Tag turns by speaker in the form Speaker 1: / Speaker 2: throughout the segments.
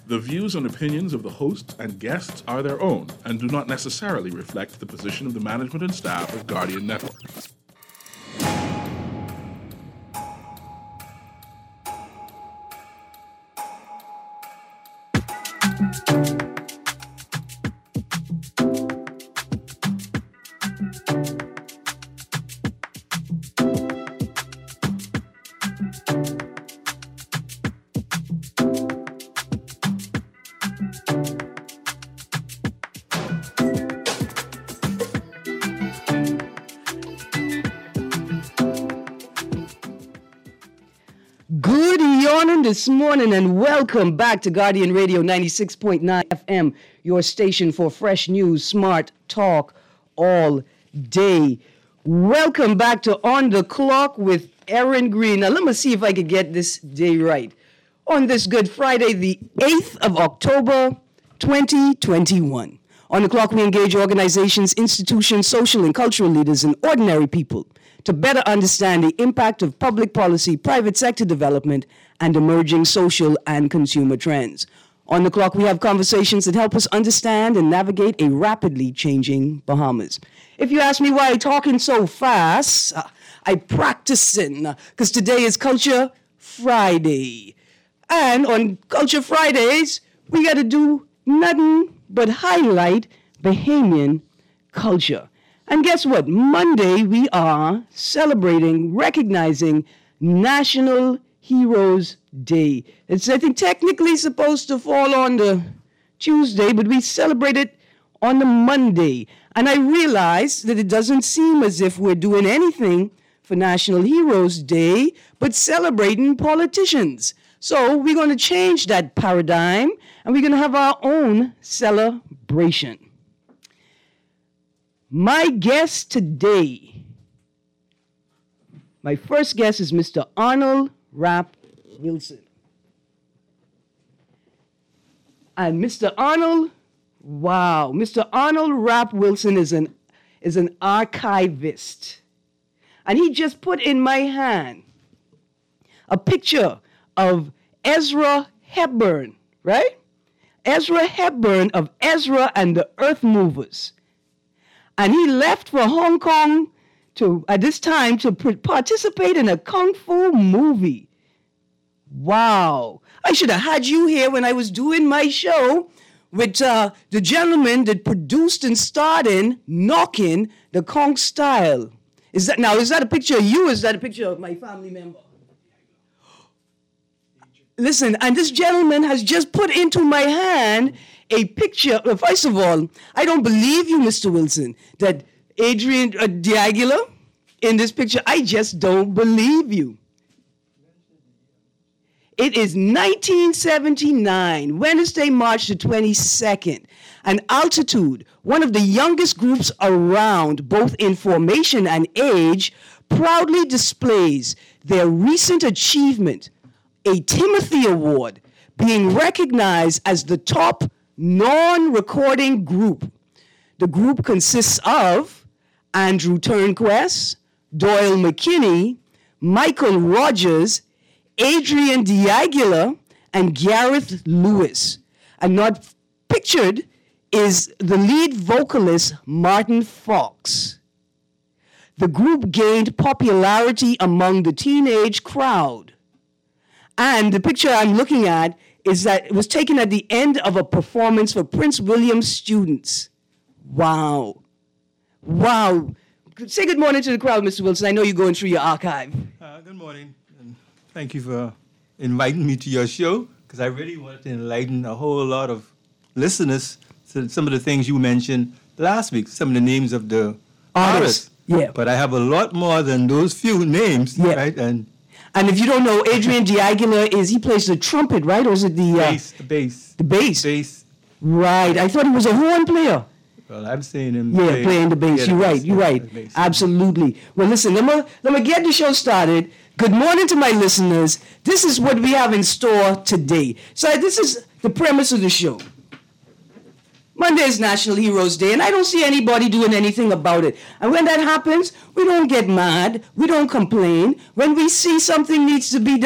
Speaker 1: The views and opinions of the hosts and guests are their own and do not necessarily reflect the position of the management and staff of Guardian Network.
Speaker 2: This morning and welcome back to Guardian Radio 96.9 FM, your station for fresh news, smart talk all day. Welcome back to On the Clock with Aaron Green. Now let me see if I can get this day right. On this Good Friday, the 8th of October, 2021. On the Clock, we engage organizations, institutions, social and cultural leaders, and ordinary people to better understand the impact of public policy, private sector development, and emerging social and consumer trends. On the Clock, we have conversations that help us understand and navigate a rapidly changing Bahamas. If you ask me why I'm talking so fast, I practicing, because today is Culture Friday. And on Culture Fridays, we got to do nothing but highlight Bahamian culture. And guess what? Monday, we are celebrating, recognizing National Heroes Day. It's, I think, technically supposed to fall on the Tuesday, but we celebrate it on the Monday. And I realize that it doesn't seem as if we're doing anything for National Heroes Day, but celebrating politicians. So we're going to change that paradigm, and we're going to have our own celebration. My guest today, my first guest is Mr. Arnold Rapp Wilson. And Mr. Arnold Rapp Wilson is an archivist. And he just put in my hand a picture of Ezra Hepburn, right? Ezra Hepburn of Ezra and the Earth Movers. And he left for Hong Kong at this time to participate in a Kung Fu movie. Wow. I should have had you here when I was doing my show with the gentleman that produced and starred in Knockin' the Kong Style. Is that a picture of you or is that a picture of my family member? Listen, and this gentleman has just put into my hand a picture. First of all, I don't believe you, Mr. Wilson, that Adrian D'Aguila in this picture, I just don't believe you. It is 1979, Wednesday, March the 22nd, and Altitude, one of the youngest groups around, both in formation and age, proudly displays their recent achievement, a Timothy Award, being recognized as the top non-recording group. The group consists of Andrew Turnquest, Doyle McKinney, Michael Rogers, Adrian D'Aguila, and Gareth Lewis. And not pictured is the lead vocalist, Martin Fox. The group gained popularity among the teenage crowd. And the picture I'm looking at is that it was taken at the end of a performance for Prince William students. Wow. Wow. Say good morning to the crowd, Mr. Wilson. I know you're going through your archive.
Speaker 3: Good morning. And thank you for inviting me to your show, because I really wanted to enlighten a whole lot of listeners to some of the things you mentioned last week, some of the names of the artists.
Speaker 2: Yeah.
Speaker 3: But I have a lot more than those few names, right? And
Speaker 2: if you don't know, Adrian D'Aguila he plays the trumpet, right? Or is it the
Speaker 3: bass?
Speaker 2: The bass.
Speaker 3: Bass.
Speaker 2: Right. I thought he was a horn player.
Speaker 3: Well, I'm saying him.
Speaker 2: Playing the bass. You're right. You're right. Absolutely. Well, listen, let me get the show started. Good morning to my listeners. This is what we have in store today. So this is the premise of the show. Monday is National Heroes Day, and I don't see anybody doing anything about it. And when that happens, we don't get mad. We don't complain. When we see something needs to be done,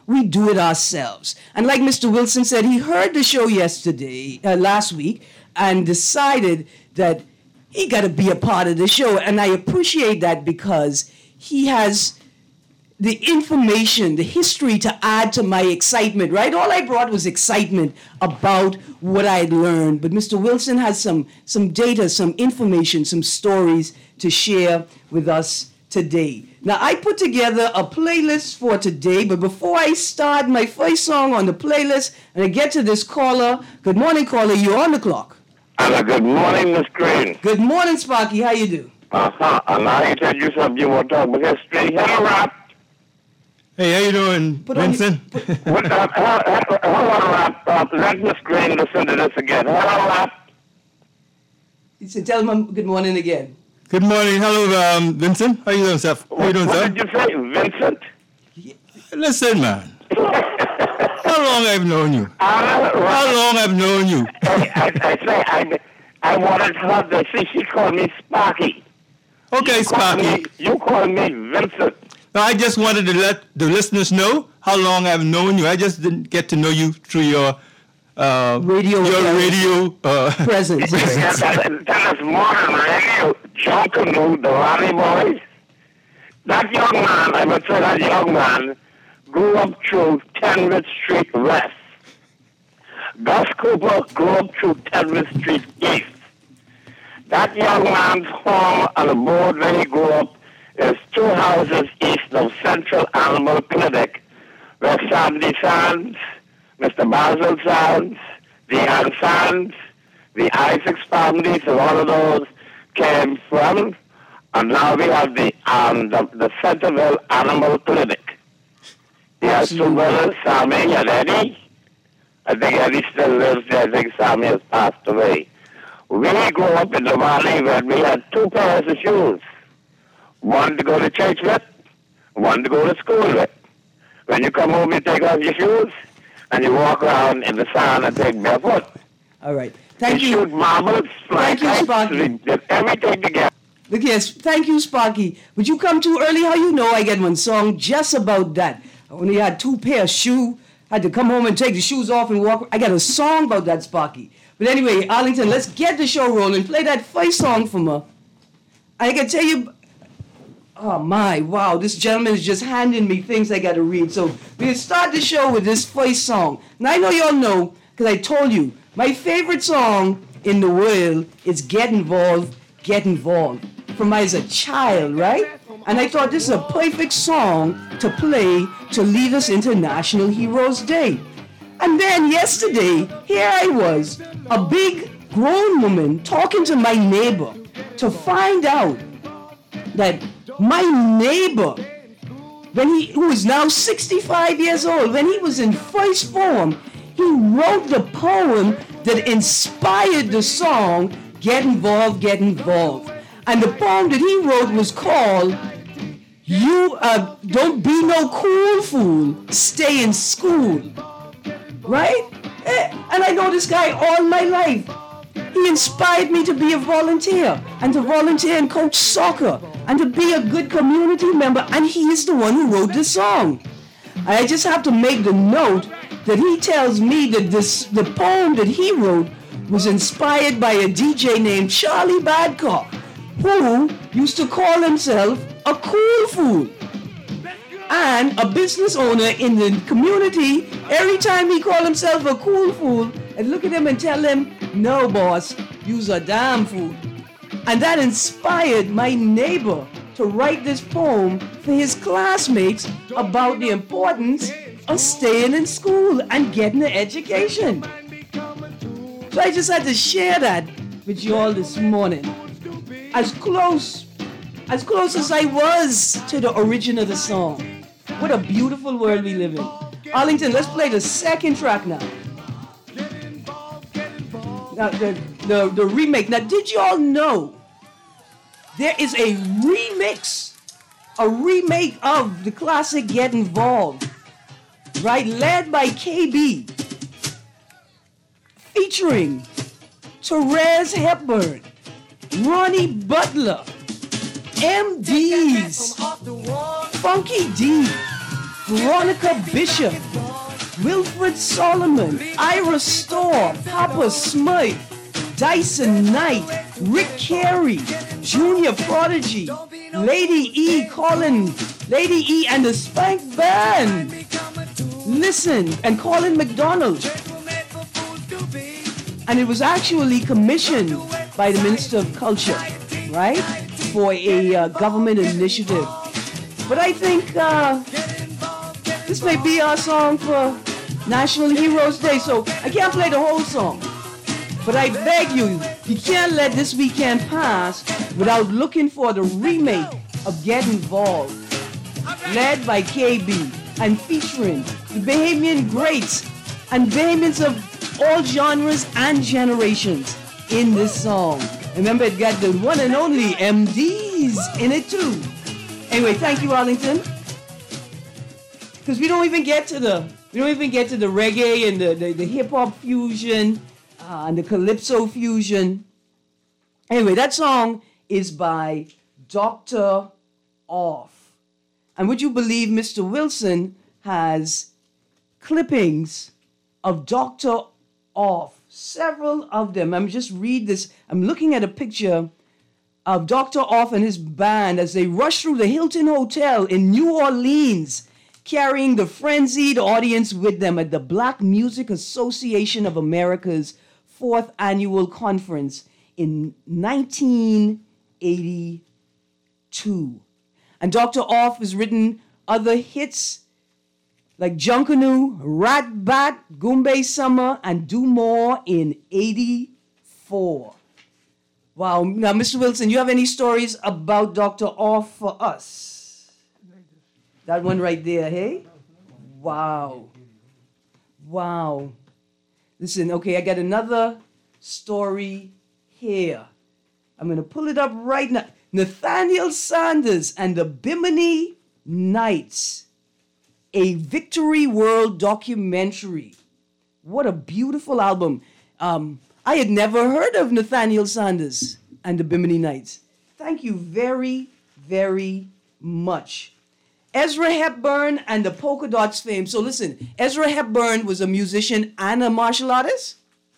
Speaker 2: we do it ourselves. And like Mr. Wilson said, he heard the show last week, and decided that he got to be a part of the show. And I appreciate that because he has the information, the history to add to my excitement, right? All I brought was excitement about what I'd learned. But Mr. Wilson has some data, some information, some stories to share with us today. Now, I put together a playlist for today, but before I start my first song on the playlist, and I get to this caller, good morning, caller, you're on the clock.
Speaker 4: Good morning, Miss Green.
Speaker 2: Good morning, Sparky, how you do?
Speaker 4: And I tell you something, you want to talk about history. Hello, Rap.
Speaker 3: Hey, how you doing, Vincent?
Speaker 4: Hello, Rap. Let Miss Green listen to this again. Hello, Rap.
Speaker 2: He said, tell him good morning again.
Speaker 3: Good morning. Hello, Vincent. How you doing, sir? How you doing, sir?
Speaker 4: What did you say, Vincent?
Speaker 3: Listen, man. How long I've known you? How long I've known you?
Speaker 4: I wanted her to see she called me Sparky.
Speaker 3: Okay, Sparky.
Speaker 4: You call me Vincent.
Speaker 3: No, I just wanted to let the listeners know how long I've known you. I just didn't get to know you through your radio
Speaker 2: presence.
Speaker 4: That is modern radio. Junkanoo, the Raleigh Boys. That young man, I would say that young man, grew up through 10th Street West. Gus Cooper grew up through 10th Street East. That young man's home on the board where he grew up is 2 houses east of Central Animal Clinic, where Sandy Sands, Mr. Basil Sands, the Ann Sands, the Isaacs families, and all of those came from. And now we have the Centerville Animal Clinic. He has 2 brothers, Sammy and Eddie. I think Eddie still lives there. I think Sammy has passed away. We grew up in the valley where we had 2 pairs of shoes. One to go to church with, one to go to school with. When you come home, you take off your shoes, and you walk around in the sun and take barefoot.
Speaker 2: All right. Thank you.
Speaker 4: Shoot marbles,
Speaker 2: Thank you, Sparky.
Speaker 4: We did everything together.
Speaker 2: Look, yes, thank you, Sparky. Would you come too early? How you know I get one song just about that? I only had 2 pairs of shoes. Had to come home and take the shoes off and walk. I got a song about that, Sparky. But anyway, Arlington, let's get the show rolling. Play that first song for me. I can tell you, oh my, wow, this gentleman is just handing me things I got to read. So we'll start the show with this first song. Now I know y'all know, because I told you, my favorite song in the world is Get Involved, Get Involved. From as a child, right? And I thought this is a perfect song to play to lead us into National Heroes Day. And then yesterday, here I was, a big grown woman talking to my neighbor to find out that my neighbor, who is now 65 years old, when he was in first form, he wrote the poem that inspired the song Get Involved, Get Involved. And the poem that he wrote was called You Don't Be No Cool Fool, Stay in School. Right? And I know this guy all my life. He inspired me to be a volunteer and to volunteer and coach soccer and to be a good community member. And he is the one who wrote this song. I just have to make the note that he tells me that the poem that he wrote was inspired by a DJ named Charlie Badcock, who used to call himself a cool fool. And a business owner in the community, every time he called himself a cool fool, I'd look at him and tell him, no boss, you's a damn fool. And that inspired my neighbor to write this poem for his classmates about the importance of staying in school and getting an education. So I just had to share that with you all this morning. As close as I was to the origin of the song. What a beautiful world we live in. Arlington, let's play the second track now. Now, the remake. Now, did you all know there is a remake of the classic Get Involved, right? Led by KB, featuring Therese Hepburn, Ronnie Butler, MDs, Funky D, Veronica Bishop, Wilfred Solomon, Ira Storr, Papa Smythe, Dyson Knight, Rick Carey, Junior Prodigy, Lady E and the Spank Band. Listen, and Colin McDonald. And it was actually commissioned by the Minister of Culture, right? For a government initiative. But I think this may be our song for National Heroes Day, so I can't play the whole song. But I beg you, you can't let this weekend pass without looking for the remake of Get Involved, led by KB and featuring the Bahamian greats and Bahamians of all genres and generations in this song. Remember, it got the one and only MDs in it too. Anyway, thank you, Arlington. Because we don't even get to the reggae and the hip hop fusion and the calypso fusion. Anyway, that song is by Dr. Off. And would you believe Mr. Wilson has clippings of Dr. Off, several of them. I'm just read this. I'm looking at a picture of Dr. Off and his band as they rush through the Hilton Hotel in New Orleans, carrying the frenzied audience with them at the Black Music Association of America's 4th annual conference in 1982. And Dr. Off has written other hits like Junkanoo, Rat Bat, Goombay Summer, and Do More in 84. Wow. Now, Mr. Wilson, you have any stories about Dr. Off for us? That one right there, hey? Wow. Wow. Listen, okay, I got another story here. I'm going to pull it up right now. Nathaniel Sanders and the Bimini Knights, a Victory World documentary. What a beautiful album. I had never heard of Nathaniel Sanders and the Bimini Knights. Thank you very, very much. Ezra Hepburn and the Polka Dots fame. So listen, Ezra Hepburn was a musician and a martial artist?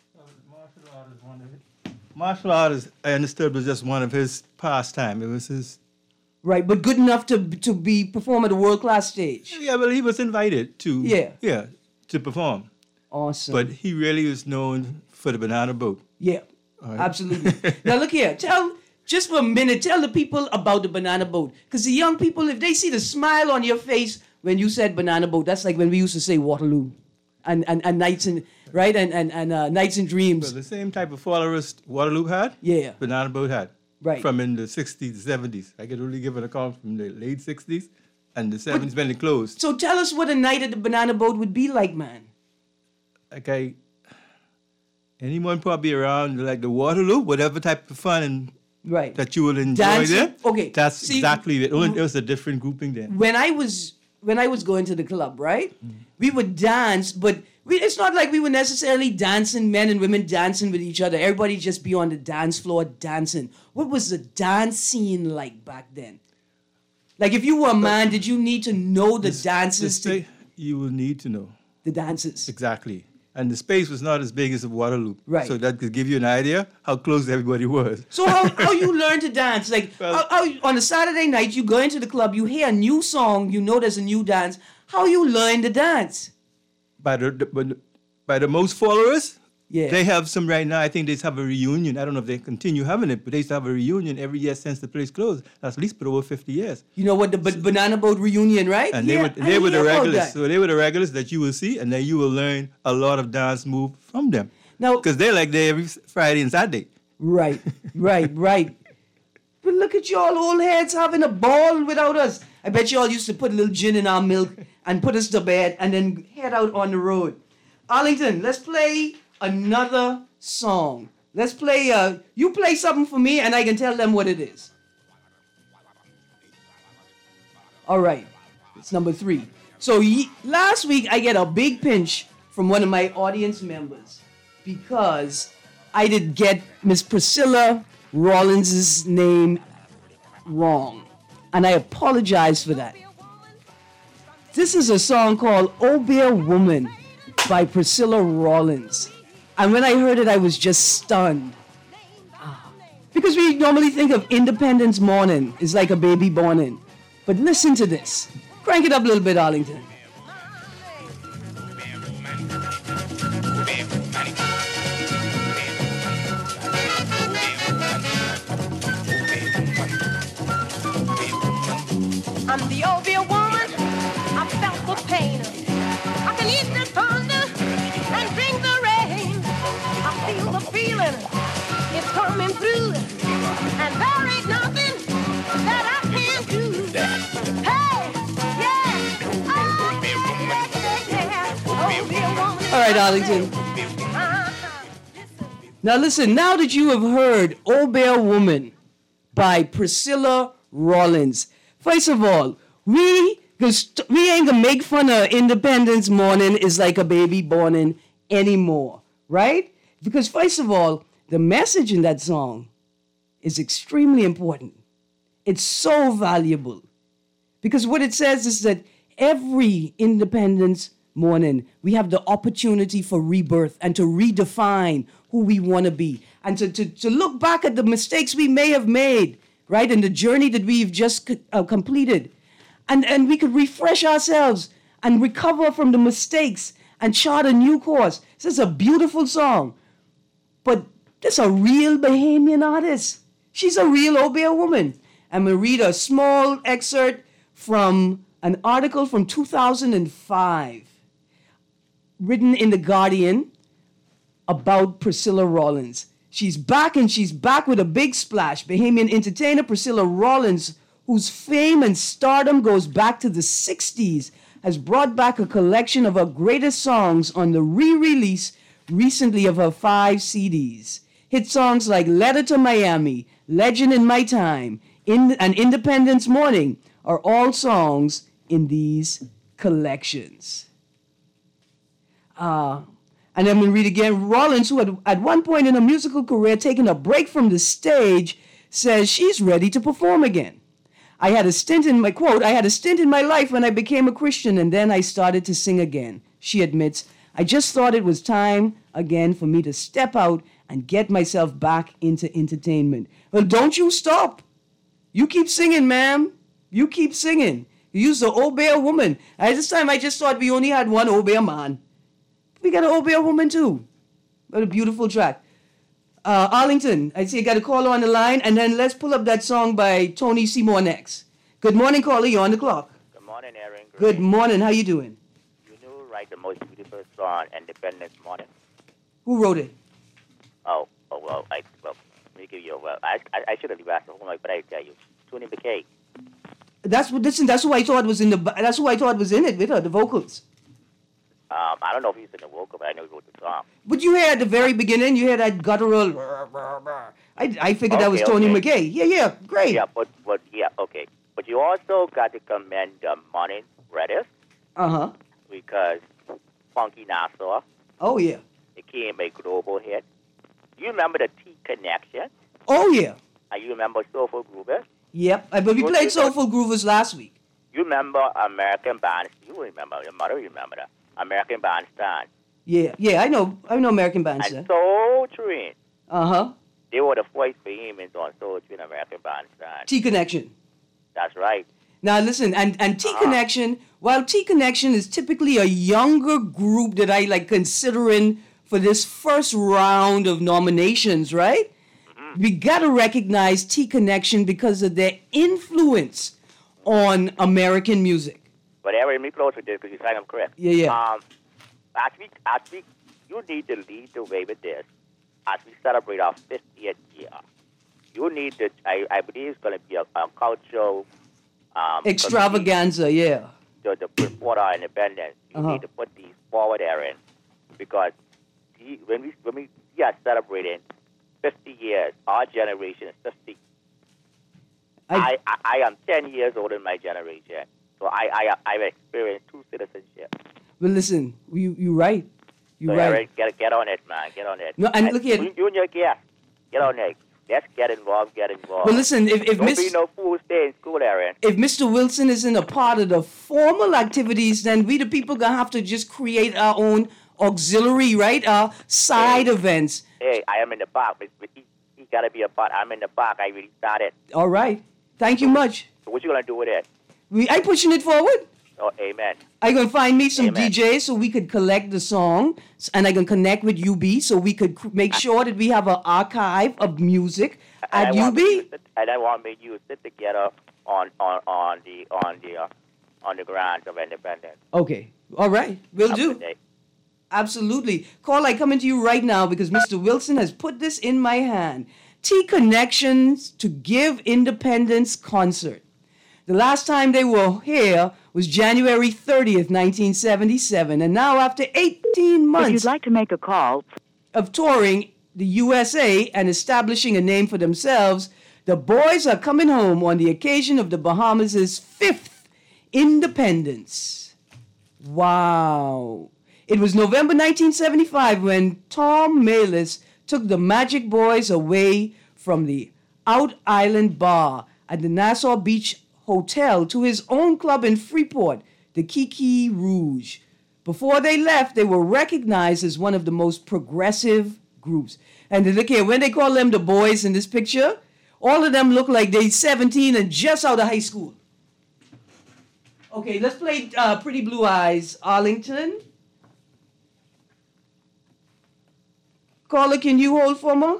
Speaker 3: Martial artist, I understood, was just one of his pastime. It was his...
Speaker 2: Right, but good enough to perform at a world-class stage.
Speaker 3: Yeah, well, he was invited to... Yeah, to perform.
Speaker 2: Awesome.
Speaker 3: But he really was known for the banana boat.
Speaker 2: Yeah, right. Absolutely. Now look here, just for a minute, tell the people about the banana boat. Because the young people, if they see the smile on your face when you said banana boat, that's like when we used to say Waterloo and Nights and... Right, and Nights and Dreams.
Speaker 3: Well, the same type of followers Waterloo had,
Speaker 2: yeah,
Speaker 3: Banana Boat had.
Speaker 2: Right.
Speaker 3: From in the 60s, 70s. I could only give an account from the late 60s and the 70s when it closed.
Speaker 2: So tell us what a night at the Banana Boat would be like, man.
Speaker 3: Okay, anyone probably around like the Waterloo, whatever type of fun and that you will enjoy
Speaker 2: dancing
Speaker 3: there.
Speaker 2: Okay.
Speaker 3: That's exactly it. It was a different grouping there.
Speaker 2: When I was going to the club, right, we would dance, but it's not like we were necessarily dancing, men and women dancing with each other. Everybody just be on the dance floor dancing. What was the dance scene like back then? Like if you were a man, did you need to know the dances?
Speaker 3: You will need to know.
Speaker 2: The dances.
Speaker 3: Exactly. And the space was not as big as the Waterloo.
Speaker 2: Right.
Speaker 3: So that could give you an idea how close everybody was.
Speaker 2: So how you learn to dance? Like how on a Saturday night, you go into the club, you hear a new song, you know there's a new dance. How you learn to dance?
Speaker 3: By the most followers,
Speaker 2: yeah.
Speaker 3: They have some right now. I think they have a reunion. I don't know if they continue having it, but they used to have a reunion every year since the place closed. That's at least for over 50 years.
Speaker 2: You know what, the Banana Boat reunion, right?
Speaker 3: And they were the regulars. So they were the regulars that you will see, and then you will learn a lot of dance move from them.
Speaker 2: Now,
Speaker 3: because they're like there every Friday and Saturday.
Speaker 2: Right. But look at y'all old heads having a ball without us. I bet y'all used to put a little gin in our milk and put us to bed and then head out on the road. Arlington, let's play another song. Let's play, you play something for me and I can tell them what it is. All right, it's number 3. So last week I get a big pinch from one of my audience members because I did get Miss Priscilla Rollins' name wrong. And I apologize for that. This is a song called "Oh Bear Woman" by Priscilla Rollins. And when I heard it, I was just stunned. Because we normally think of Independence Morning is like a baby born in. But listen to this. Crank it up a little bit, Arlington.
Speaker 5: I'm the Obia woman. I felt the pain. I can eat the thunder and drink the rain. I feel the feeling. It's coming through. And there ain't nothing that I can't do. Hey, yeah. Oh, yeah. Obia woman.
Speaker 2: All right, Arlington. Now listen, now that you have heard "Oh Bear Woman" by Priscilla Rollins, first of all, we ain't gonna make fun of Independence Morning is like a baby born in anymore, right? Because first of all, the message in that song is extremely important. It's so valuable. Because what it says is that every Independence Morning, we have the opportunity for rebirth and to redefine who we want to be and to look back at the mistakes we may have made, right, and the journey that we've just completed. And we could refresh ourselves and recover from the mistakes and chart a new course. This is a beautiful song. But this is a real Bahamian artist. She's a real Obia woman. I'm going to read a small excerpt from an article from 2005, written in The Guardian about Priscilla Rollins. She's back, and she's back with a big splash. Bahamian entertainer Priscilla Rollins, whose fame and stardom goes back to the 60s, has brought back a collection of her greatest songs on the re-release recently of her 5 CDs. Hit songs like Letter to Miami, Legend in My Time, and Independence Morning are all songs in these collections. And I'm going to read again. Rollins, who had at one point in her musical career taken a break from the stage, says she's ready to perform again. I had a stint in my life when I became a Christian, and then I started to sing again. She admits, I just thought it was time again for me to step out and get myself back into entertainment. Well, don't you stop. You keep singing, ma'am. You keep singing. You use the Obia woman. At this time, I just thought we only had one Obia man. We got an Obia woman too. What a beautiful track. Arlington, I see you got a caller on the line, and then let's pull up that song by Tony Seymour next. Good morning, caller. You're on the clock.
Speaker 6: Good morning, Aaron.
Speaker 2: Good morning. How you doing?
Speaker 6: You know, write the most beautiful song, Independence Morning.
Speaker 2: Who wrote it?
Speaker 6: Let me give you I should have asked the homework, but I tell you, Tony McKay.
Speaker 2: That's who I thought was in it with her, the vocals.
Speaker 6: I don't know if he's in the vocal, but I know he wrote the song.
Speaker 2: But you hear at the very beginning, you hear that guttural. I figured that was Tony McKay. Yeah, great.
Speaker 6: Yeah, but okay. But you also got to commend Morning Redis. Because Funky Nassau.
Speaker 2: Oh yeah.
Speaker 6: It became a global hit. You remember the T Connection?
Speaker 2: Oh yeah.
Speaker 6: And you remember Soulful Groovers?
Speaker 2: Yep. But we played Soulful Groovers last week.
Speaker 6: You remember American Bandstand? You remember? Your mother remember that. American Bandstand.
Speaker 2: Yeah, I know American Bandstand.
Speaker 6: And Soul Train.
Speaker 2: They
Speaker 6: were the first Bahamians on Soul Train, American Bandstand.
Speaker 2: T Connection.
Speaker 6: That's right.
Speaker 2: Now listen, and T Connection, while T Connection is typically a younger group that I like considering for this first round of nominations, right? We gotta recognize T Connection because of their influence on American music.
Speaker 6: But Aaron, me close with this because you said I'm correct.
Speaker 2: Yeah.
Speaker 6: As we, you need to lead the way with this. As we celebrate our 50th year, you need to, I believe it's going to be a cultural
Speaker 2: extravaganza, yeah.
Speaker 6: To put forward our independence. You need to put these forward, Aaron, because when we are celebrating 50 years, our generation is 50. I am 10 years older than my generation. So I've experienced 2 citizenships.
Speaker 2: Well, listen, you're right. You're
Speaker 6: so
Speaker 2: right.
Speaker 6: Get on it, man. Get on it.
Speaker 2: No, and look here.
Speaker 6: You and your guest, get on it. Let's get involved, get involved.
Speaker 2: Well, listen, if
Speaker 6: Don't
Speaker 2: Miss...
Speaker 6: be no fool, stay in school, Aaron.
Speaker 2: If Mr. Wilson isn't a part of the formal activities, then we the people gonna have to just create our own auxiliary, right? Our side events.
Speaker 6: Hey, I am in the back. But he got to be a part. I'm in the back. I really started.
Speaker 2: All right. Thank you much.
Speaker 6: So what you going to do with it?
Speaker 2: I pushing it forward.
Speaker 6: Oh, amen.
Speaker 2: I gonna find me some
Speaker 6: Amen.
Speaker 2: DJs so we could collect the song, and I can connect with UB so we could make sure that we have an archive of music at
Speaker 6: And I
Speaker 2: UB.
Speaker 6: want me you sit together on the grounds of independence.
Speaker 2: Okay. All right. We'll do.
Speaker 6: Today.
Speaker 2: Absolutely. Call, I coming to you right now because Mr. Wilson has put this in my hand. T Connections to Give Independence concert. The last time they were here was January 30th, 1977. And now after 18
Speaker 7: If
Speaker 2: months
Speaker 7: you'd like to make a call,
Speaker 2: of touring the USA and establishing a name for themselves, the boys are coming home on the occasion of the Bahamas' 5th independence. Wow. It was November 1975 when Tom Malis took the Magic Boys away from the Out Island Bar at the Nassau Beach Hotel to his own club in Freeport, the Kiki Rouge. Before they left, they were recognized as one of the most progressive groups. And look here, when they call them the boys in this picture, all of them look like they're 17 and just out of high school. Okay, let's play Pretty Blue Eyes, Arlington. Caller, can you hold for me?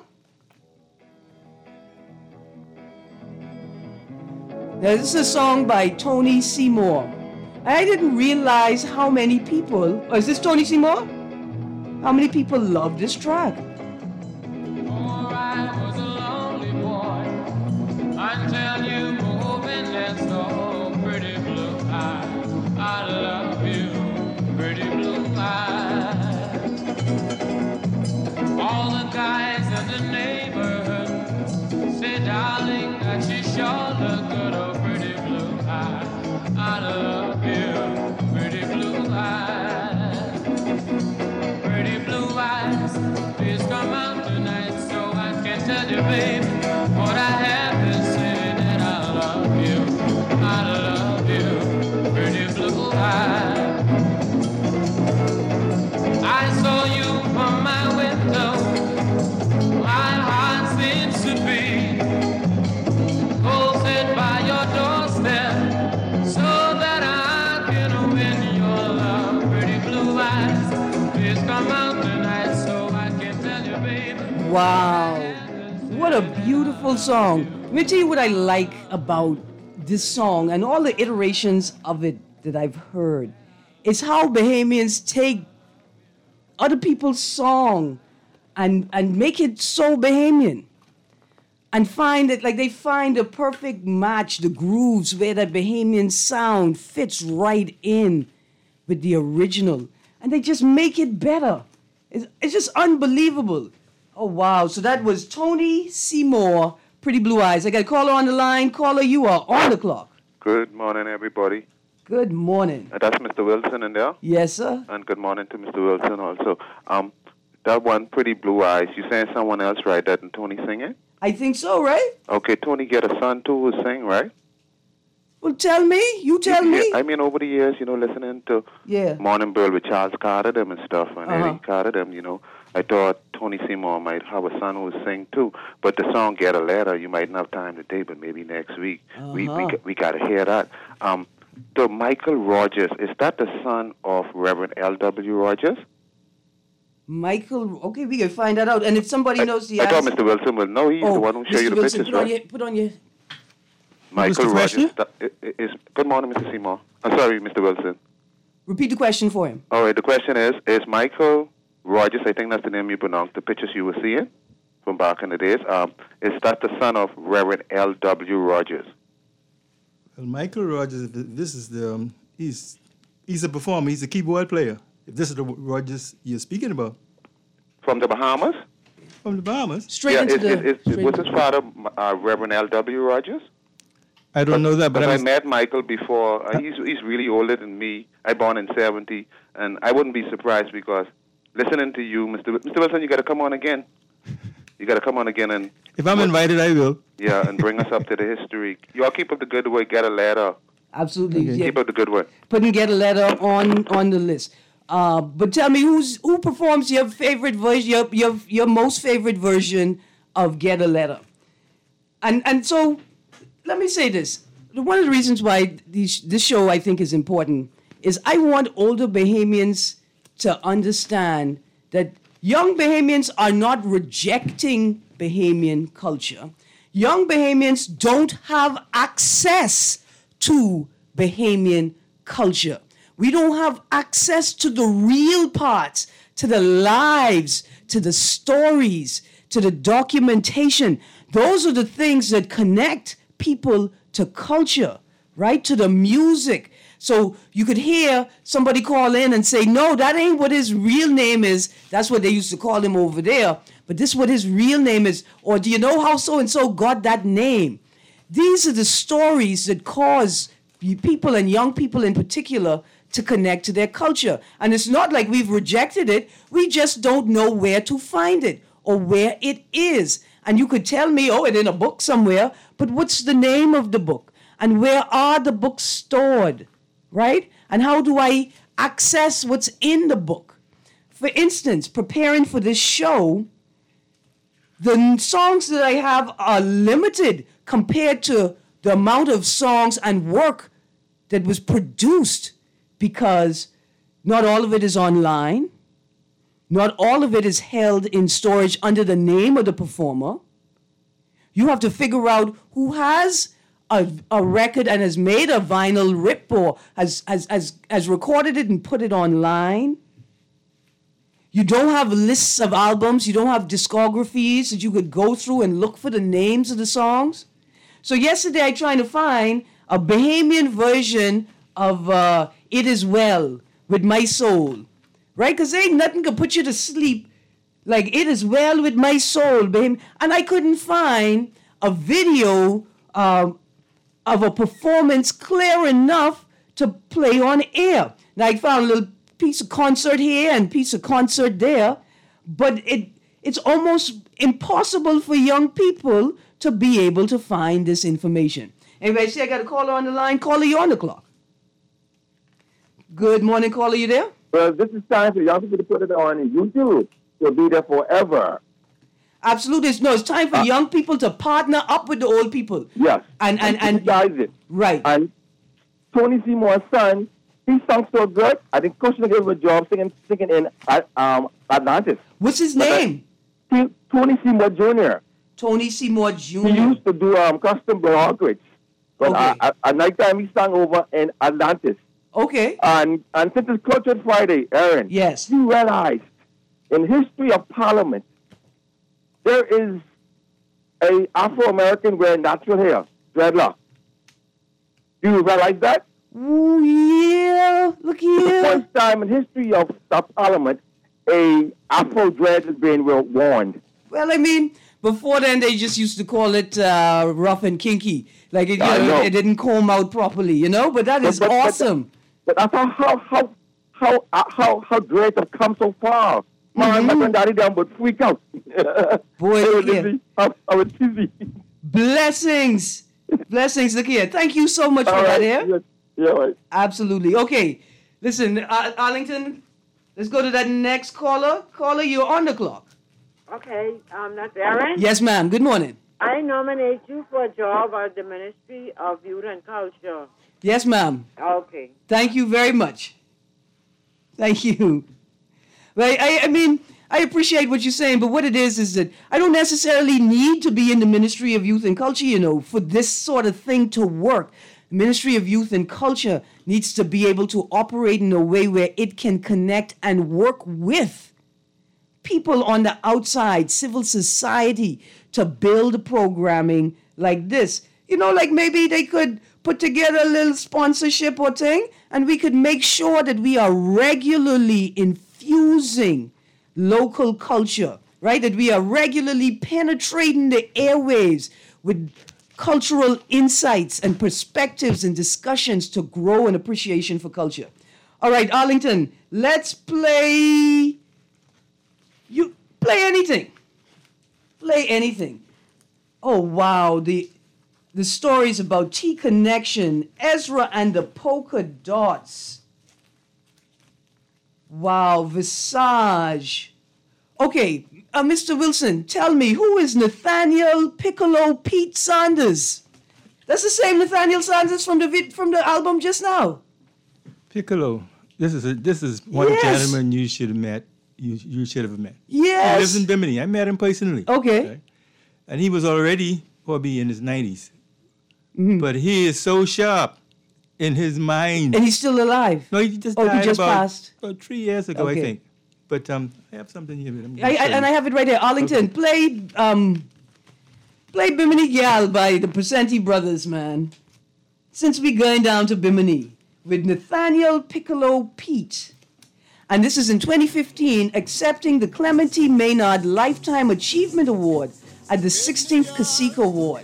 Speaker 2: Now, this is a song by Tony Seymour. I didn't realize how many people... Oh, is this Tony Seymour? How many people love this track?
Speaker 8: Oh, I was a lonely boy until you moved in that so pretty blue eyes. I love you, pretty blue eyes. All the guys in the neighborhood say, darling, that you sure look good, oh, pretty blue eyes. I love you, pretty blue eyes. Pretty blue eyes, please come out tonight so I can tell you, baby, what I have to say, that I love you, pretty blue eyes. I saw you from my window, my heart seems to be posted by your doorstep, so that I can win your love, pretty blue eyes. Please come out tonight so I can tell you, baby.
Speaker 2: Wow. What a beautiful song. Let me tell you what I like about this song and all the iterations of it that I've heard. It's how Bahamians take other people's song and make it so Bahamian. And find it, like they find a perfect match, the grooves where that Bahamian sound fits right in with the original. And they just make it better. It's just unbelievable. Oh, wow. So that was Tony Seymour, Pretty Blue Eyes. I got a caller on the line. Caller, you are on the clock.
Speaker 9: Good morning, everybody.
Speaker 2: Good morning.
Speaker 9: That's Mr. Wilson in there.
Speaker 2: Yes, sir.
Speaker 9: And good morning to Mr. Wilson also. That one, Pretty Blue Eyes, you saying someone else write that and Tony sing it?
Speaker 2: I think so, right?
Speaker 9: Okay, Tony get a son too who sing, right?
Speaker 2: Well, tell me. You tell me.
Speaker 9: I mean, over the years, listening to Morning Bird with Charles Carter them and stuff, and Eddie Carter them, I thought Tony Seymour might have a son who would sing too. But the song Get a Letter, you might not have time today, but maybe next week. We got to hear that. The Michael Rogers, is that the son of Reverend L.W. Rogers?
Speaker 2: Michael, okay, we can find that out. And if somebody knows the
Speaker 9: I
Speaker 2: answer...
Speaker 9: thought Mr. Wilson will know. He's the one who showed you the
Speaker 2: Wilson,
Speaker 9: pictures, right?
Speaker 2: Put on your...
Speaker 9: Michael
Speaker 3: question?
Speaker 9: Rogers. Good morning, Mr. Seymour. I'm sorry, Mr. Wilson.
Speaker 2: Repeat the question for him.
Speaker 9: All right, the question is Michael Rogers, I think that's the name you pronounced, the pictures you were seeing from back in the days, is that the son of Reverend L.W. Rogers?
Speaker 3: Well, Michael Rogers, this is the he's a performer. He's a keyboard player. If this is the Rogers you're speaking about,
Speaker 9: from the Bahamas?
Speaker 3: From the Bahamas.
Speaker 2: Straight into the...
Speaker 9: Was his father Reverend L.W. Rogers?
Speaker 3: I don't know that, but
Speaker 9: I met Michael before. He's really older than me. I born in 70, and I wouldn't be surprised because listening to you, Mr. Wilson, you got to come on again. You got to come on again and...
Speaker 3: If I'm invited, I will.
Speaker 9: Yeah, and bring us up to the history. You all keep up the good work. Get a letter.
Speaker 2: Absolutely.
Speaker 3: Okay.
Speaker 2: Yeah.
Speaker 9: Keep up the good work.
Speaker 2: Putting Get a Letter on the list. But tell me, who performs your favorite version, your most favorite version of Get a Letter? And so, let me say this. One of the reasons why this show, I think, is important is I want older Bahamians to understand that young Bahamians are not rejecting Bahamian culture. Young Bahamians don't have access to Bahamian culture. We don't have access to the real parts, to the lives, to the stories, to the documentation. Those are the things that connect people to culture, right? To the music. So you could hear somebody call in and say, no, that ain't what his real name is. That's what they used to call him over there. But this is what his real name is. Or do you know how so-and-so got that name? These are the stories that cause people, and young people in particular, to connect to their culture. And it's not like we've rejected it. We just don't know where to find it or where it is. And you could tell me, oh, it's in a book somewhere, but what's the name of the book? And where are the books stored, right? And how do I access what's in the book? For instance, preparing for this show, the songs that I have are limited compared to the amount of songs and work that was produced, because not all of it is online. Not all of it is held in storage under the name of the performer. You have to figure out who has a record and has made a vinyl rip or has recorded it and put it online. You don't have lists of albums. You don't have discographies that you could go through and look for the names of the songs. So yesterday I tried to find a Bahamian version of It Is Well with My Soul, right? Because ain't nothing can put you to sleep like It Is Well with My Soul, baby. And I couldn't find a video of a performance clear enough to play on air. Now I found a little piece of concert here and piece of concert there, but it's almost impossible for young people to be able to find this information. Anyway, see, I got a caller on the line. Caller, you on the clock. Good morning, caller. You there?
Speaker 7: Well, this is time for young people to put it on YouTube. You'll be there forever.
Speaker 2: Absolutely. No, it's time for young people to partner up with the old people.
Speaker 7: Yes.
Speaker 2: And
Speaker 7: guys it.
Speaker 2: Right.
Speaker 7: And Tony Seymour's son, he sung so good. I think Kushner gave him a job singing in Atlantis.
Speaker 2: What's his name?
Speaker 7: Tony Seymour Jr.
Speaker 2: Tony Seymour Jr.
Speaker 7: He used to do custom brokerage. But
Speaker 2: Okay.
Speaker 7: at night time, he sang over in Atlantis.
Speaker 2: Okay.
Speaker 7: And since it's Cultured Friday, Aaron,
Speaker 2: yes,
Speaker 7: you realize in history of Parliament, there is a Afro-American wearing natural hair, dreadlock. Do you realize that?
Speaker 2: Ooh, yeah. Look here.
Speaker 7: For the first time in history of Parliament, a Afro dread is being worn.
Speaker 2: Well, I mean, before then they just used to call it rough and kinky, like it, it didn't comb out properly, you know. But that is awesome.
Speaker 7: But I thought how dreads have come so far. My granddaddy down would freak out.
Speaker 2: Boy, look here.
Speaker 7: I was dizzy.
Speaker 2: Blessings. Blessings. Look here. Thank you so much for that here.
Speaker 7: Yeah, right.
Speaker 2: Absolutely. Okay. Listen, Arlington, let's go to that next caller. Caller, you're on the clock.
Speaker 10: Okay, that's Aaron.
Speaker 2: Yes, ma'am. Good morning.
Speaker 10: I nominate you for a job at the Ministry of Youth and Culture.
Speaker 2: Yes, ma'am.
Speaker 10: Okay.
Speaker 2: Thank you very much. Thank you. Well, I mean, I appreciate what you're saying, but what it is that I don't necessarily need to be in the Ministry of Youth and Culture, you know, for this sort of thing to work. The Ministry of Youth and Culture needs to be able to operate in a way where it can connect and work with people on the outside, civil society, to build programming like this. You know, like maybe they could put together a little sponsorship or thing, and we could make sure that we are regularly infusing local culture, right? That we are regularly penetrating the airwaves with cultural insights and perspectives and discussions to grow an appreciation for culture. All right, Arlington, let's play. You play anything. Play play anything. Oh, wow. The stories about T-Connection, Ezra and the Polka Dots. Wow, Visage. Okay, Mr. Wilson, tell me, who is Nathaniel Piccolo Pete Sanders? That's the same Nathaniel Sanders from the album just now.
Speaker 3: Piccolo. This is one gentleman you should have met. You should have met.
Speaker 2: Yes.
Speaker 3: He lives in Bimini. I met him personally.
Speaker 2: Okay.
Speaker 3: Right? And he was already probably in his 90s. Mm-hmm. But he is so sharp in his mind.
Speaker 2: And he's still alive?
Speaker 3: No, he just died
Speaker 2: passed?
Speaker 3: About 3 years ago,
Speaker 2: okay.
Speaker 3: I think. But I have something here.
Speaker 2: And I have it right there. Arlington, play Bimini Gal by the Presenti Brothers, man. Since we're going down to Bimini with Nathaniel Piccolo Pete. And this is in 2015, accepting the Clemente Maynard Lifetime Achievement Award at the 16th Cacique Award.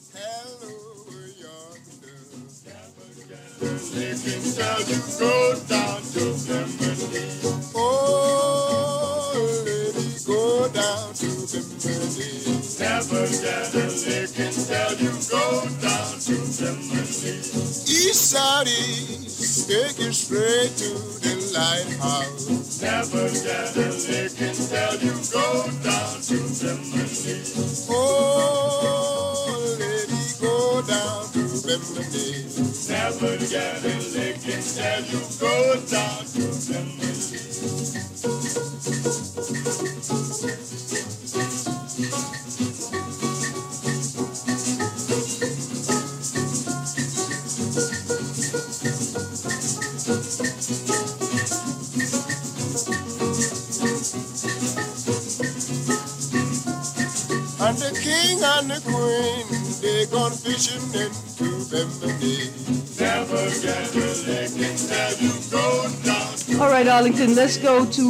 Speaker 11: Go down to Bimini. Never get a lick until you go down to Bimini. East side east, take you straight to the lighthouse. Never get a lick until you go down to Bimini. Oh, lady, go down to Bimini. Never get a lick until you go down to Bimini. And the king and the queen, they gone fishing into Bimini. Never get a lick until you go down.
Speaker 2: All right, Arlington, let's go to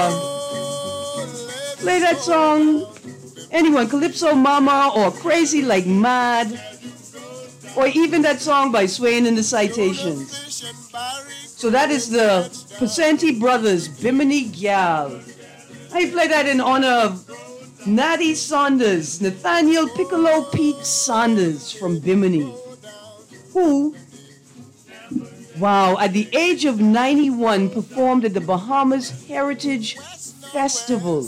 Speaker 2: play that song. Anyone, Calypso Mama or Crazy Like Mad, or even that song by Swain and the Citations. So that is the Presenti Brothers, Bimini Gal. I play that in honor of Natty Saunders, Nathaniel Piccolo Pete Sanders from Bimini, who, wow, at the age of 91, performed at the Bahamas Heritage Festival.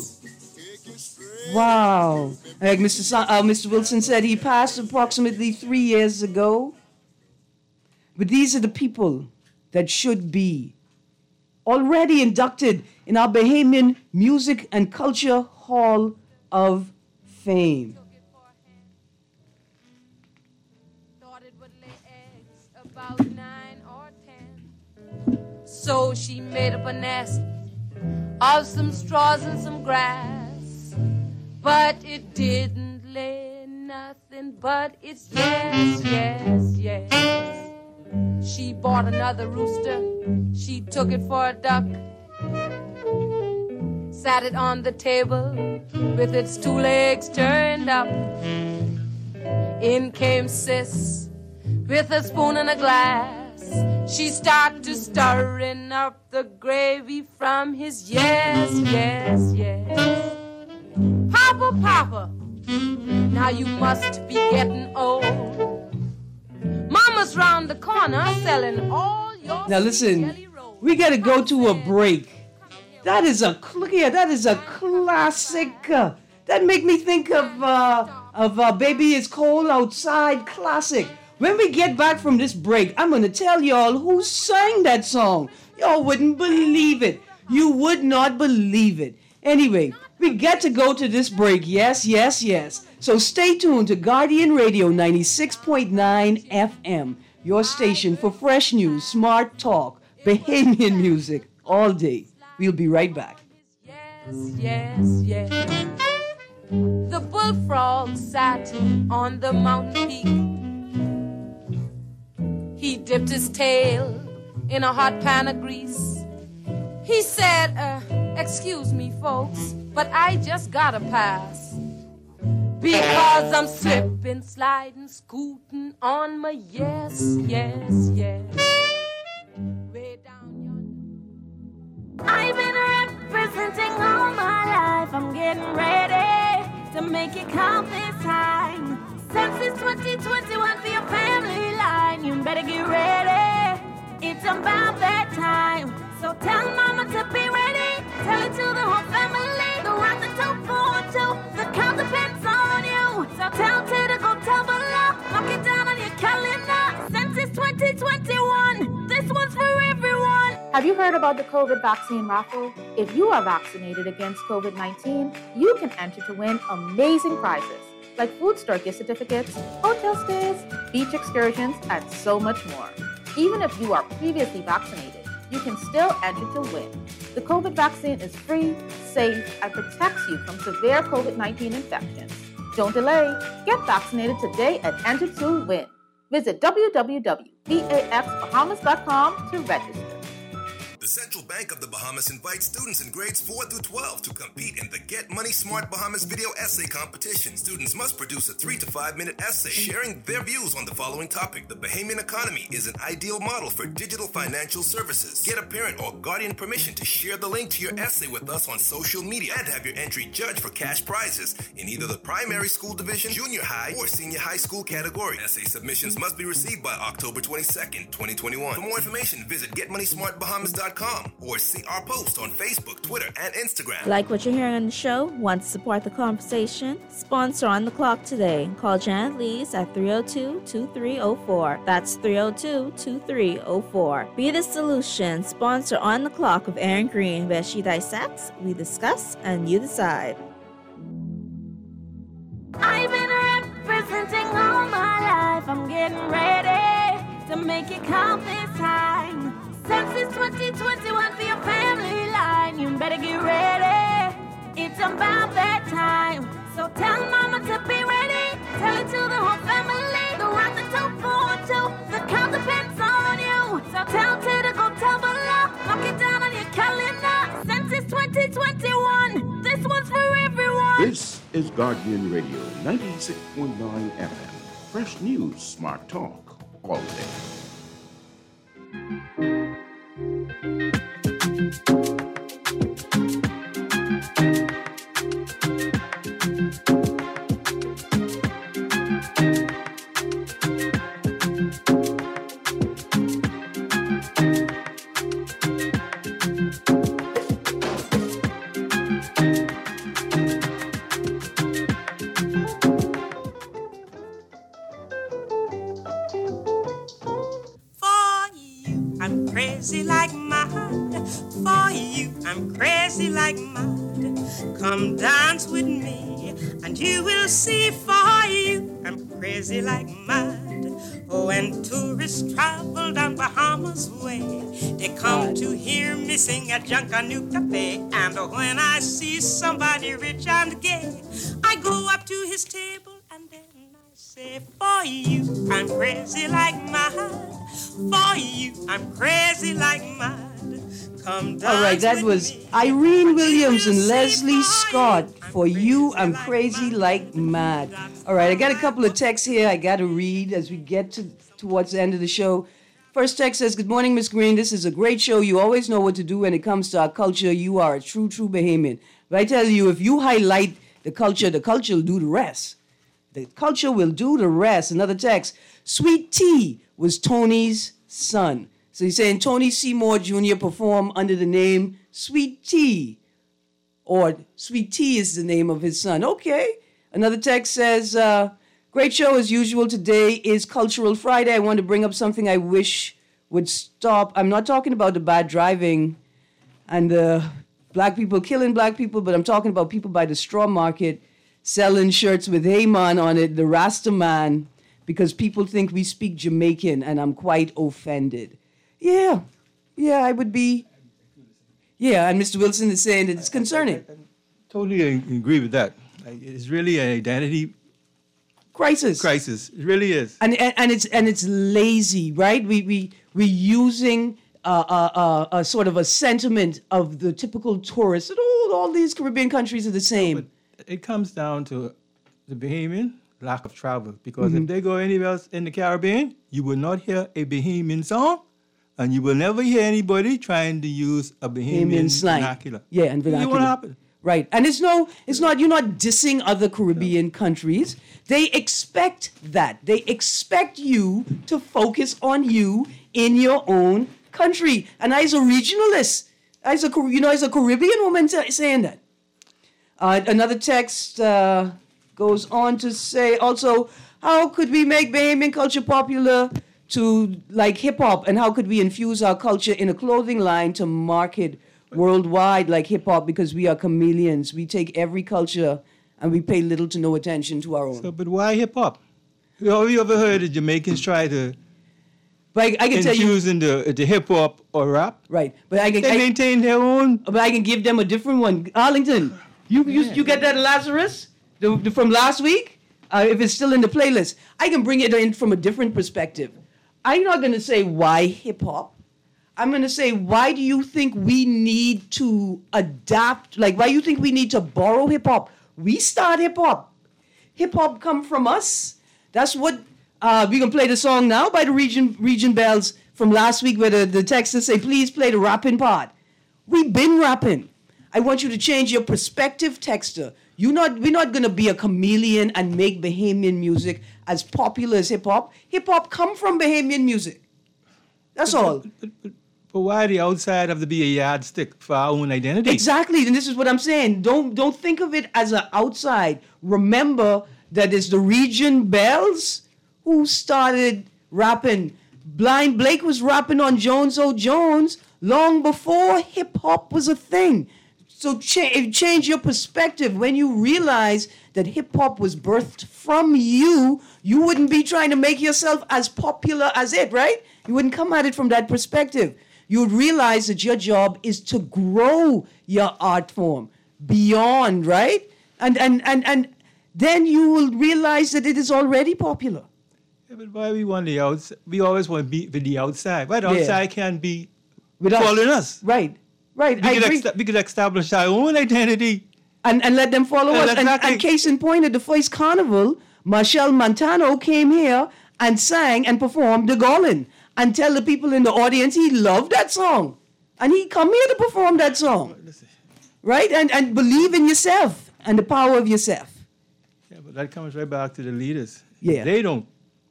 Speaker 2: Wow. Like Mr. Wilson said, he passed approximately 3 years ago. But these are the people that should be already inducted in our Bahamian Music and Culture Hall of Fame.
Speaker 12: Thought it would lay eggs about 9 or 10. So she made up a nest of some straws and some grass. But it didn't lay nothing but its yes, yes, yes. She bought another rooster. She took it for a duck. Sat it on the table with its 2 legs turned up. In came Sis with a spoon and a glass. She started stirring up the gravy from his yes, yes, yes. Papa, Papa, now you must be getting old. Mama's round the corner selling all your...
Speaker 2: Now listen, we gotta go to a break. That is a classic. That make me think of Baby It's Cold Outside classic. When we get back from this break, I'm gonna tell y'all who sang that song. Y'all wouldn't believe it. You would not believe it. Anyway, we get to go to this break. Yes, yes, yes. So stay tuned to Guardian Radio 96.9 FM, your station for fresh news, smart talk, Bahamian music all day. We'll be right back.
Speaker 12: Yes, yes, yes. The bullfrog sat on the mountain peak. He dipped his tail in a hot pan of grease. He said, excuse me, folks, but I just gotta pass. Because I'm slipping, sliding, scooting on my yes, yes, yes. Way down yonder.
Speaker 13: I've been representing all my life. I'm getting ready to make it count this time. Since it's 2021 for your family line, you better get ready. It's about that time. So tell mama to be ready. Tell it to the whole family. The rock the top for two. The count depends on you. So tell Ted to go tell below. Mark it down on your calendar. Since it's 2021, this one's for everyone.
Speaker 14: Have you heard about the COVID vaccine raffle? If you are vaccinated against COVID-19, you can enter to win amazing prizes like food store gift certificates, hotel stays, beach excursions, and so much more. Even if you are previously vaccinated, you can still enter to win. The COVID vaccine is free, safe, and protects you from severe COVID-19 infections. Don't delay. Get vaccinated today and enter to win. Visit www.vaxbahamas.com to register.
Speaker 15: The Central Bank of the Bahamas invites students in grades 4 through 12 to compete in the Get Money Smart Bahamas video essay competition. Students must produce a 3 to 5 minute essay sharing their views on the following topic. The Bahamian economy is an ideal model for digital financial services. Get a parent or guardian permission to share the link to your essay with us on social media and have your entry judged for cash prizes in either the primary school division, junior high, or senior high school category. Essay submissions must be received by October 22nd, 2021. For more information, visit GetMoneySmartBahamas.com or see our post on Facebook, Twitter, and Instagram.
Speaker 16: Like what you're hearing on the show? Want to support the conversation? Sponsor On the Clock today. Call Janet Lees at 302-2304. That's 302-2304. Be the solution. Sponsor On the Clock with Erin Green, where she dissects, we discuss, and you decide.
Speaker 13: I've been representing all my life. I'm getting ready to make it count this time. Since it's 2021 for your family line, you better get ready. It's about that time. So tell mama to be ready. Tell it to the whole family. The rock the top for two. The count depends on you. So tell Ted to go tell below. Mark it down on your calendar. Since it's 2021, this one's for everyone.
Speaker 1: This is Guardian Radio 96.9 FM. Fresh news, smart talk, all day.
Speaker 17: Crazy like mad for you, I'm crazy like mad. Come dance with me, and you will see for you, I'm crazy like mad. Oh, when tourists travel down Bahamas way, they come to hear me sing at Junkanoo Cafe. And when I see somebody rich and gay, I go up to his table and then I say, for you, I'm crazy like mad. For you, I'm crazy like mad. Come down.
Speaker 2: All right, that was Irene Williams and Leslie Scott. For you, I'm crazy like mad. All right, I got a couple of texts here I got to read as we get towards the end of the show. First text says, good morning, Miss Green. This is a great show. You always know what to do when it comes to our culture. You are a true Bahamian. But I tell you, if you highlight the culture will do the rest. The culture will do the rest. Another text, Sweet Tea was Tony's son. So he's saying Tony Seymour Jr. performed under the name Sweet Tea. Or Sweet Tea is the name of his son. Okay. Another text says, great show as usual. Today is Cultural Friday. I want to bring up something I wish would stop. I'm not talking about the bad driving and the black people killing black people, but I'm talking about people by the straw market selling shirts with Heyman on it, the Rasta man, because people think we speak Jamaican, and I'm quite offended. Yeah, I would be. Yeah, and Mr. Wilson is saying that it's concerning.
Speaker 3: I totally agree with that. It's really an identity
Speaker 2: crisis.
Speaker 3: It really is.
Speaker 2: And it's lazy, right? We're using a sort of a sentiment of the typical tourist. And all these Caribbean countries are the same.
Speaker 3: But it comes down to the Bahamian lack of travel, because if they go anywhere else in the Caribbean, you will not hear a Bahamian song, and you will never hear anybody trying to use a Bahamian
Speaker 2: slang.
Speaker 3: vernacular.
Speaker 2: Yeah, and vernacular.
Speaker 3: It won't happen.
Speaker 2: Right. And it's not, you're not dissing other Caribbean countries. They expect that. They expect you to focus on you in your own country. And as a regionalist, as a Caribbean woman saying that. Another text goes on to say also, how could we make Bahamian culture popular to like hip hop? And how could we infuse our culture in a clothing line to market worldwide like hip hop? Because we are chameleons. We take every culture and we pay little to no attention to our own.
Speaker 3: So, but why hip hop? Have you ever heard the Jamaicans try to
Speaker 2: I can tell you,
Speaker 3: infuse in the hip hop or rap?
Speaker 2: Right, but they
Speaker 3: maintain their own.
Speaker 2: But I can give them a different one. Arlington, you get that Lazarus from last week? If it's still in the playlist, I can bring it in from a different perspective. I'm not going to say why hip hop. I'm going to say, why do you think we need to adapt? Like, why do you think we need to borrow hip hop? We start hip hop. Hip hop come from us. That's what we can play the song now by the Region Bells from last week, where the texters say, please play the rapping part. We've been rapping. I want you to change your perspective, texter. We're not going to be a chameleon and make Bahamian music as popular as hip hop. Hip hop come from Bahamian music. That's all.
Speaker 3: But why the outside have to be a yardstick for our own identity?
Speaker 2: Exactly, and this is what I'm saying. Don't think of it as an outside. Remember that it's the Region Bells who started rapping. Blind Blake was rapping on Jones O' Jones long before hip-hop was a thing. So change your perspective. When you realize that hip-hop was birthed from you, you wouldn't be trying to make yourself as popular as it, right? You wouldn't come at it from that perspective. You would realize that your job is to grow your art form beyond, right? And then you will realize that it is already popular.
Speaker 3: Yeah, but why we want the outside? We always want to be with the outside. Why the outside can't be
Speaker 2: with
Speaker 3: following us?
Speaker 2: Right.
Speaker 3: We could establish our own identity.
Speaker 2: And let them follow us.
Speaker 3: Exactly.
Speaker 2: And case in point, at the first carnival, Marshall Montano came here and sang and performed the Garland. And tell the people in the audience he loved that song. And he come here to perform that song. Right? And believe in yourself and the power of yourself.
Speaker 3: Yeah, but that comes right back to the leaders.
Speaker 2: Yeah.
Speaker 3: They don't.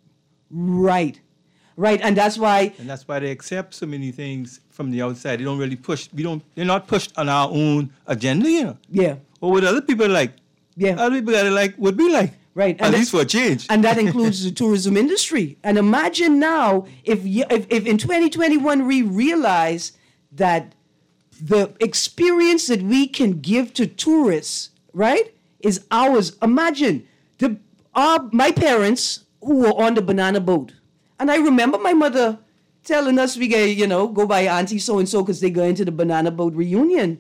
Speaker 2: Right. And that's why
Speaker 3: they accept so many things from the outside. They don't really push. They're not pushed on our own agenda, you know.
Speaker 2: Yeah.
Speaker 3: Or what other people like.
Speaker 2: Yeah.
Speaker 3: Other people gotta like what we like.
Speaker 2: Right.
Speaker 3: At least for a change.
Speaker 2: And that includes the tourism industry. And imagine now if in 2021 we realize that the experience that we can give to tourists, right, is ours. Imagine my parents who were on the banana boat. And I remember my mother telling us we go by Auntie so-and-so because they go into the banana boat reunion.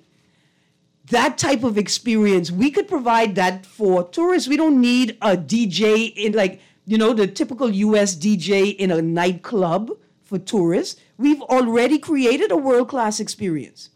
Speaker 2: That type of experience, we could provide that for tourists. We don't need a DJ in the typical US DJ in a nightclub for tourists. We've already created a world-class experience.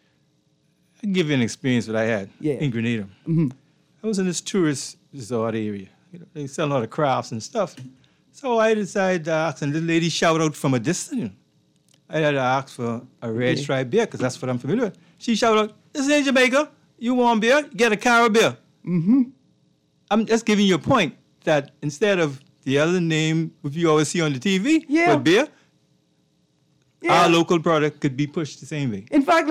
Speaker 3: I can give you an experience that I had in Grenada.
Speaker 2: Mm-hmm.
Speaker 3: I was in this tourist resort area. They sell a lot of crafts and stuff. So I decided to ask, and this lady shouted out from a distance. I had to ask for a red stripe beer because that's what I'm familiar with. She shouted out, "This is Jamaica. You want beer? Get a Cara beer."
Speaker 2: Mm-hmm.
Speaker 3: I'm just giving you a point that instead of the other name which you always see on the TV with beer, our local product could be pushed the same way.
Speaker 2: In fact,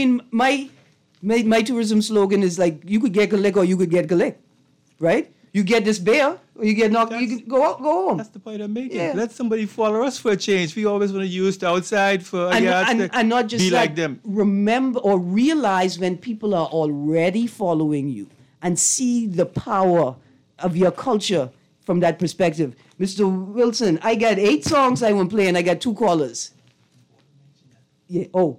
Speaker 2: my tourism slogan is you could get collect or you could get collect, right? You get this beer, or you get knocked, you can go home.
Speaker 3: That's the point I'm making.
Speaker 2: Yeah.
Speaker 3: Let somebody follow us for a change. We always want to use the outside for a yardstick.
Speaker 2: And not just
Speaker 3: be like them.
Speaker 2: Remember or realize when people are already following you and see the power of your culture from that perspective. Mr. Wilson, I got 8 songs I want to play and I got 2 callers. Yeah. Oh,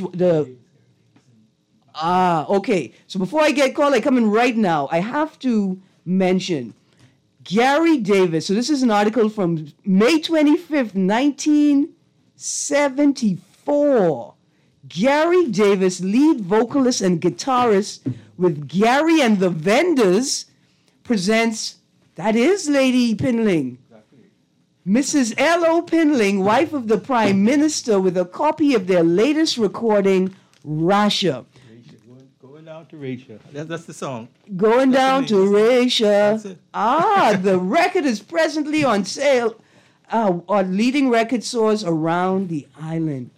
Speaker 2: okay. So before I get called, I come in right now. I have to mention Gary Davis. So this is an article from May 25th, 1974. Gary Davis, lead vocalist and guitarist with Gary and the Vendors, presents, that is Lady Pinling, Mrs. L.O. Pinling, wife of the Prime Minister, with a copy of their latest recording, Rasha.
Speaker 3: Going down down to Raisha. That's the song.
Speaker 2: Going down to Raisha. The record is presently on sale on leading record stores around the island.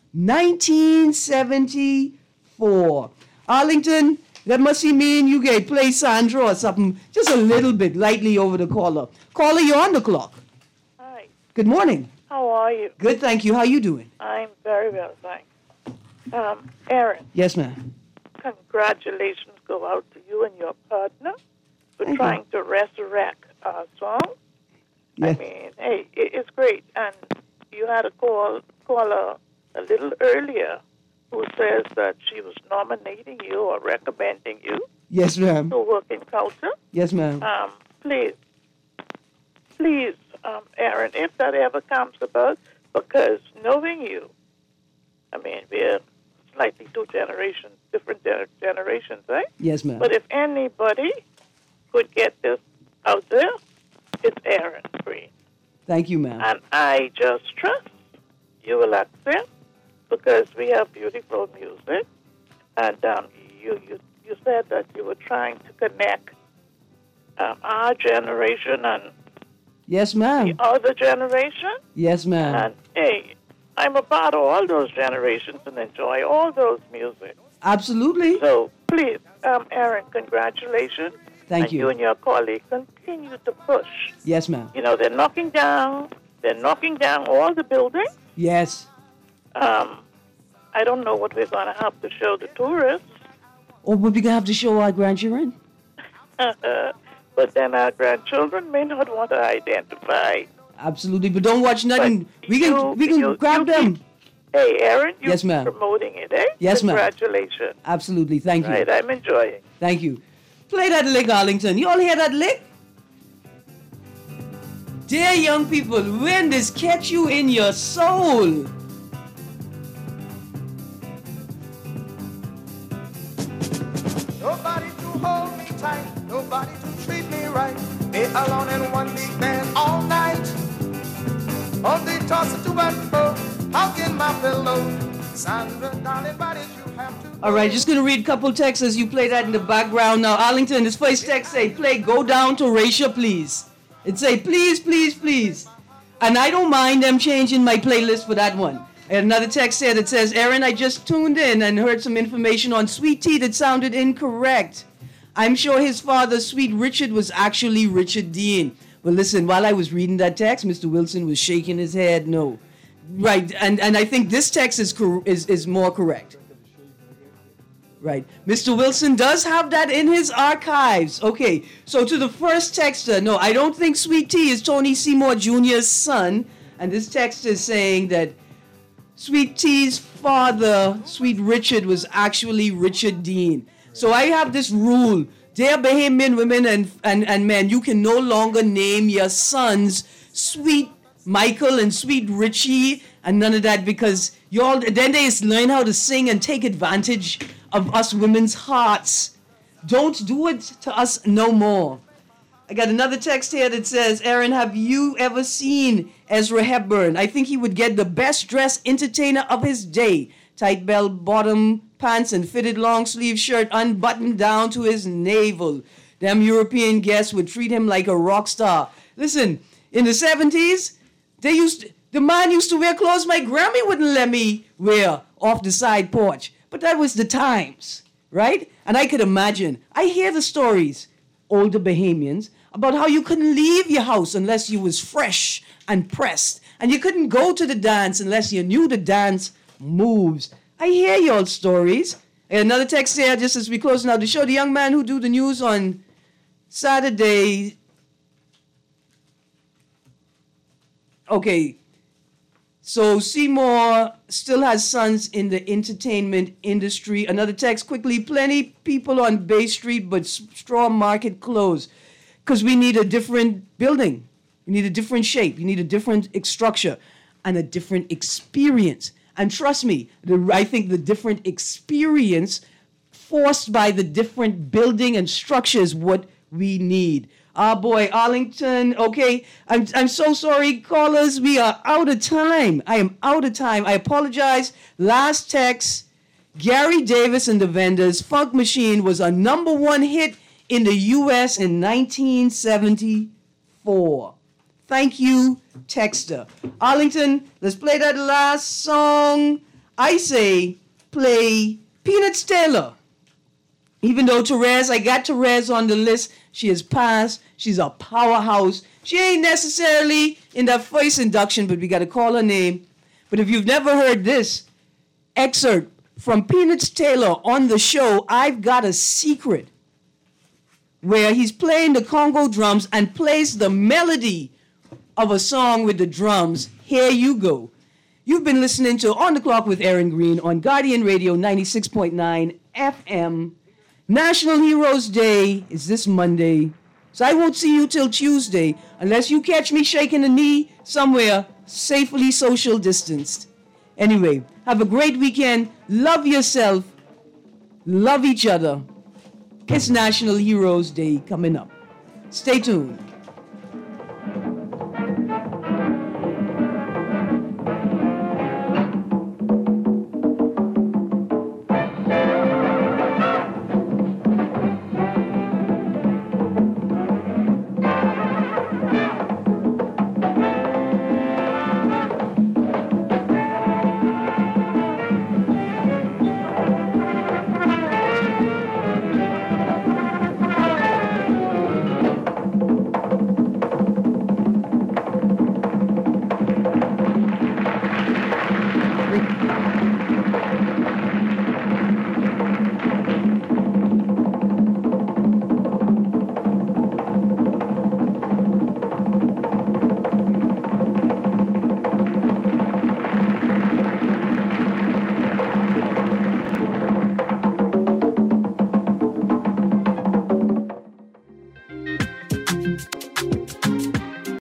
Speaker 2: 1974. Arlington, that must mean you get play Sandra or something, just a little bit, lightly over the caller. Caller, you're on the clock.
Speaker 18: Hi.
Speaker 2: Good morning.
Speaker 18: How are you?
Speaker 2: Good, thank you. How you doing?
Speaker 18: I'm very well, thanks. Aaron.
Speaker 2: Yes, ma'am.
Speaker 18: Congratulations go out to you and your partner for trying to resurrect our song.
Speaker 2: Yeah.
Speaker 18: I mean, hey, it's great. And you had a caller a little earlier who says that she was nominating you or recommending you
Speaker 2: Yes, ma'am.
Speaker 18: to work in culture.
Speaker 2: Yes, ma'am.
Speaker 18: Please, Aaron, if that ever comes about, because knowing you, I mean, we're slightly different generations, right?
Speaker 2: Yes, ma'am.
Speaker 18: But if anybody could get this out there, it's Aaron Green.
Speaker 2: Thank you, ma'am.
Speaker 18: And I just trust you will accept because we have beautiful music. And you said that you were trying to connect our generation and
Speaker 2: Yes, ma'am.
Speaker 18: the other generation.
Speaker 2: Yes, ma'am.
Speaker 18: And, hey, I'm a part of all those generations and enjoy all those music.
Speaker 2: Absolutely.
Speaker 18: So, please, Aaron, congratulations.
Speaker 2: Thank
Speaker 18: and
Speaker 2: you.
Speaker 18: You and your colleague continue to push.
Speaker 2: Yes, ma'am.
Speaker 18: You know, they're knocking down all the buildings.
Speaker 2: Yes.
Speaker 18: I don't know what we're going to have to show the tourists.
Speaker 2: Or we're going to have to show our grandchildren.
Speaker 18: But then our grandchildren may not want to identify.
Speaker 2: Absolutely, but don't watch nothing. We can grab them.
Speaker 18: Hey, Aaron, you're
Speaker 2: Yes, ma'am.
Speaker 18: promoting it, eh?
Speaker 2: Yes, ma'am.
Speaker 18: Congratulations.
Speaker 2: Absolutely, thank you.
Speaker 18: Right, I'm enjoying.
Speaker 2: Thank you. Play that lick, Arlington. You all hear that lick? Dear young people, when this catch you in your soul?
Speaker 11: Nobody to hold me tight, nobody to treat me right. Me alone in one big bed all night. On the toss to and fro, hugging my pillow. Sandra, darling, why did you have to?
Speaker 2: All right, just going to read a couple texts as you play that in the background. Now, Arlington, this first text say, play Go Down to Raisha, please. It say, please, please, please. And I don't mind them changing my playlist for that one. And another text here that says, Aaron, I just tuned in and heard some information on Sweet Tea that sounded incorrect. I'm sure his father, Sweet Richard, was actually Richard Dean. Well, listen, while I was reading that text, Mr. Wilson was shaking his head no. Right, and I think this text is more correct. Right. Mr. Wilson does have that in his archives. Okay, so to the first texter, no, I don't think Sweet Tea is Tony Seymour Jr.'s son. And this text is saying that Sweet Tea's father, Sweet Richard, was actually Richard Dean. So I have this rule. Dear Bahamian women and men, you can no longer name your sons Sweet Michael and Sweet Richie and none of that because then they learn how to sing and take advantage of us women's hearts. Don't do it to us no more. I got another text here that says, Aaron, have you ever seen Ezra Hepburn? I think he would get the best dressed entertainer of his day. Tight bell bottom pants and fitted long sleeve shirt unbuttoned down to his navel. Them European guests would treat him like a rock star. Listen, in the 70s, the man used to wear clothes my Grammy wouldn't let me wear off the side porch. But that was the times, right? And I could imagine. I hear the stories, older Bahamians, about how you couldn't leave your house unless you was fresh and pressed. And you couldn't go to the dance unless you knew the dance moves. I hear y'all stories. And another text here, just as we close out the show, the young man who do the news on Saturday. Okay. So Seymour still has sons in the entertainment industry. Another text quickly. Plenty people on Bay Street, but Straw Market closed. Because we need a different building. We need a different shape. You need a different structure and a different experience. And trust me, I think the different experience forced by the different building and structure is what we need. Ah, boy, Arlington, okay. I'm so sorry, callers. We are out of time. I am out of time. I apologize. Last text Gary Davis and the Vendors, Funk Machine was a #1 hit in the U.S. in 1974. Thank you, Texter. Arlington, let's play that last song. I say play Peanuts Taylor. Even though Therese, I got Therese on the list, she has passed. She's a powerhouse. She ain't necessarily in that first induction, but we got to call her name. But if you've never heard this excerpt from Peanuts Taylor on the show, I've Got a Secret, where he's playing the Congo drums and plays the melody of a song with the drums. Here you go. You've been listening to On the Clock with Aaron Green on Guardian Radio 96.9 FM. National Heroes Day is this Monday, so I won't see you till Tuesday unless you catch me shaking a knee somewhere safely social distanced. Anyway, have a great weekend. Love yourself. Love each other. It's National Heroes Day coming up. Stay tuned.